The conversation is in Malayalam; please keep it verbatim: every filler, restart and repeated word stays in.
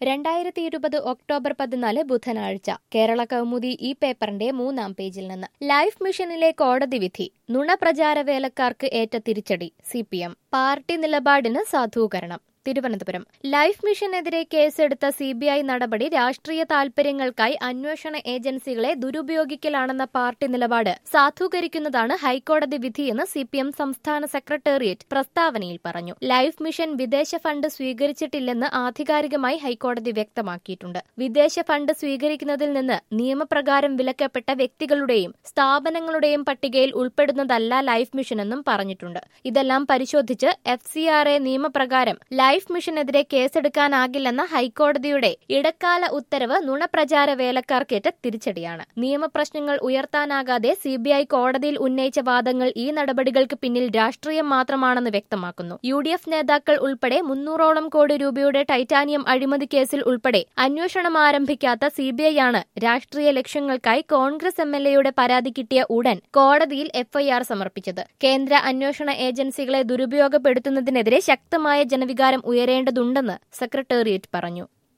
രണ്ടായിരത്തി ഇരുപത് ഒക്ടോബർ പതിനാല് ബുധനാഴ്ച കേരള കൗമുദി ഈ പേപ്പറിന്റെ മൂന്നാം പേജിൽ നിന്ന് ലൈഫ് മിഷനിലെ കോടതി വിധി നുണപ്രചാര വേലക്കാർക്ക് ഏറ്റ തിരിച്ചടി സി പി എം പാർട്ടി നിലപാടിന് സാധൂകരണം തിരുവനന്തപുരം ലൈഫ് മിഷനെതിരെ കേസെടുത്ത സി ബി ഐ നടപടി രാഷ്ട്രീയ താൽപര്യങ്ങൾക്കായി അന്വേഷണ ഏജൻസികളെ ദുരുപയോഗിക്കലാണെന്ന പാർട്ടി നിലപാട് സാധൂകരിക്കുന്നതാണ് ഹൈക്കോടതി വിധിയെന്ന് സി പി എം സംസ്ഥാന സെക്രട്ടേറിയറ്റ് പ്രസ്താവനയിൽ പറഞ്ഞു. ലൈഫ് മിഷൻ വിദേശ ഫണ്ട് സ്വീകരിച്ചിട്ടില്ലെന്ന് ആധികാരികമായി ഹൈക്കോടതി വ്യക്തമാക്കിയിട്ടുണ്ട്. വിദേശ ഫണ്ട് സ്വീകരിക്കുന്നതിൽ നിന്ന് നിയമപ്രകാരം വിലക്കപ്പെട്ട വ്യക്തികളുടെയും സ്ഥാപനങ്ങളുടെയും പട്ടികയിൽ ഉൾപ്പെടുന്നതല്ല ലൈഫ് മിഷനെന്നും പറഞ്ഞിട്ടുണ്ട്. ഇതെല്ലാം പരിശോധിച്ച് എഫ് സി ആർ എ നിയമപ്രകാരം ലൈഫ് മിഷനെതിരെ കേസെടുക്കാനാകില്ലെന്ന ഹൈക്കോടതിയുടെ ഇടക്കാല ഉത്തരവ് നുണപ്രചാര വേലക്കാർക്കേറ്റ തിരിച്ചടിയാണ്. നിയമപ്രശ്നങ്ങൾ ഉയർത്താനാകാതെ സി ബി ഐ കോടതിയിൽ ഉന്നയിച്ച വാദങ്ങൾ ഈ നടപടികൾക്ക് പിന്നിൽ രാഷ്ട്രീയം മാത്രമാണെന്ന് വ്യക്തമാക്കുന്നു. യു ഡി എഫ് നേതാക്കൾ ഉൾപ്പെടെ മുന്നൂറോളം കോടി രൂപയുടെ ടൈറ്റാനിയം അഴിമതി കേസിൽ ഉൾപ്പെടെ അന്വേഷണം ആരംഭിക്കാത്ത സി ബി ഐ ആണ് രാഷ്ട്രീയ ലക്ഷ്യങ്ങൾക്കായി കോൺഗ്രസ് എം എൽ എയുടെ പരാതി കിട്ടിയ ഉടൻ കോടതിയിൽ എഫ് ഐ ആർ സമർപ്പിച്ചത്. കേന്ദ്ര അന്വേഷണ ഏജൻസികളെ ദുരുപയോഗപ്പെടുത്തുന്നതിനെതിരെ ശക്തമായ ജനവികാരം ഉയരേണ്ടതുണ്ടെന്ന് സെക്രട്ടേറിയറ്റ് പറഞ്ഞു.